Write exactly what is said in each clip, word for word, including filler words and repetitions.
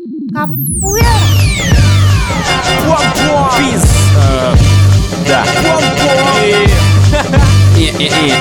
Капуя! Биз. Да. И... И... И...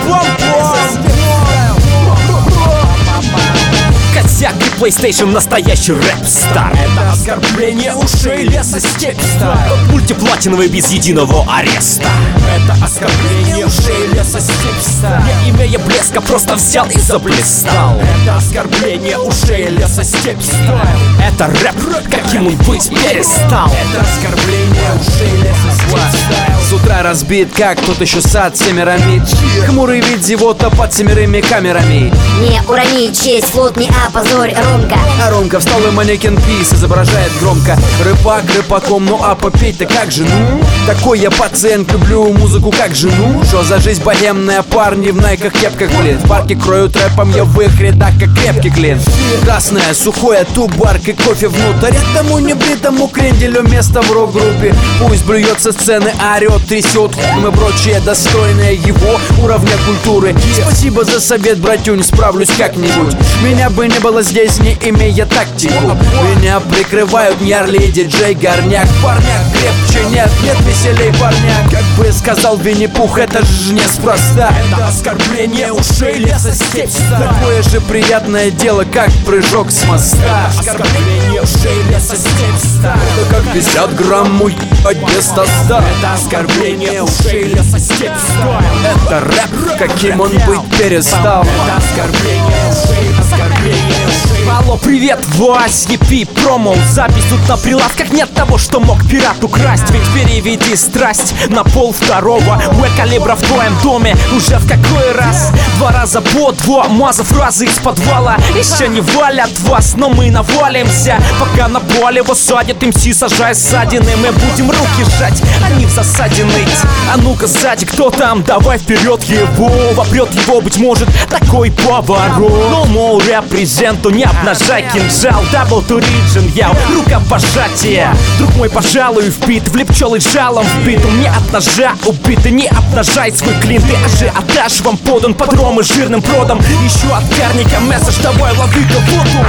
Косяк и PlayStation, настоящий рэп-стар. Это оскорбление ушей, леса, степь, стайл. Мультиплатиновый без единого ареста. Это оскорбление ушей, леса, степь, стайл. Не имея блеска, просто взял и заблистал. Это оскорбление ушей, леса, степь, стайл. Это рэп, каким он быть перестал. Это оскорбление ушей, леса, степь, стайл. С утра разбит, как тут еще сад семирамид. Хмурый вид зевота под семерыми камерами. Не урони честь, флот не опозорь, Ромка. А Ромка встал и манекен пис изображает громко. Рыбак рыбаком, ну а попеть-то как же, ну? Такой я пациент, люблю музыку как жену. Что за жизнь богемная, парни в найках, кепках, блин. В парке кроют рэпом, я в их рядах, как крепкий клин. Красное, сухое, тубарк и кофе внутрь. Этому небритому кренделю место в рок-группе. Пусть блюет со сцены, орет, трясет хуй и прочее, достойное его уровня культуры. Спасибо за совет, братюнь, справлюсь как-нибудь. Меня бы не было здесь, не имея тактику. Меня прикрывают Нярли и диджей Горняк. Парняк крепче нет, нет веселей парняк. Как бы сказал Винни-Пух, это ж неспроста. Это оскорбление ушей, леса, степь, стайл. Такое же приятное дело, как прыжок с моста. Оскорбление ушей, леса, степь, стайл. Это как пятьдесят грамм уебать без тоста. Это оскорбление ушей, леса, степь, стайл. Это рэп, каким он быть перестал. Это оскорбление ушей, оскорбление ушей. Алло, привет, Вась, епи, промо. Запись тут на прилавках, нет того, что мог пират украсть. Ведь переведи страсть на пол второго. Уэ-калибра в твоем доме уже в какой раз? Два раза по два, маза фразы из подвала. Еще не валят вас, но мы навалимся. Пока на поле высадят МС, сажая ссадины. Мы будем руки сжать, они в засаде ныть. А ну-ка сзади, кто там? Давай вперед его. Вопрет его, быть может, такой поворот. No more represent, не обнажай кинжал. Double to region, я рукопожатие. Друг мой, пожалуй, вбит в лепчелый жалом вбит. Он не от ножа убитый, не обнажай свой клин. Ты ажиотаж вам подан под ром и жирным продом. Еще от карника месседж, давай лови кого-то.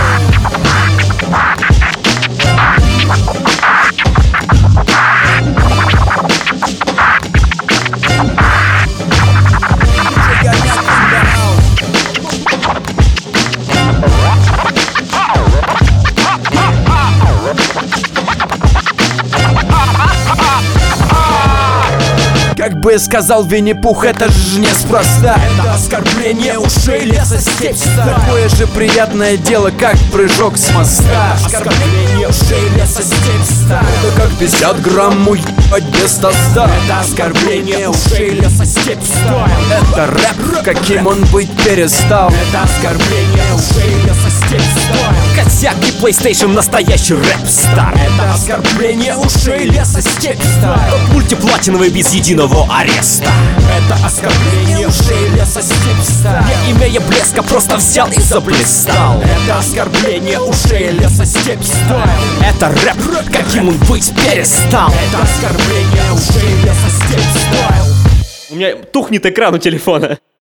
Как бы сказал Винни-Пух, это ж неспроста. Это оскорбление ушей, леса, степь, стайл. Такое же приятное дело, как прыжок с моста. Оскорбление ушей, леса, степь, стайл. Это как пятьдесят грамм уебать без тоста. Это оскорбление ушей, леса, степь, стайл. Это рэп, каким он быть перестал. Это оскорбление ушей, леса, степь, стайл. Косяк и PlayStation, настоящий рэп-стар. Это оскорбление ушей, леса, степь, стайл. Мультиплатиновый без единого ареста. Это оскорбление ушей, леса, степь, стайл. Не имея блеска, просто взял и заблистал. Это оскорбление ушей, леса, степь, стайл. Это рэп, каким он быть перестал. Это оскорбление ушей, леса, степь, стайл. У меня тухнет экран у телефона.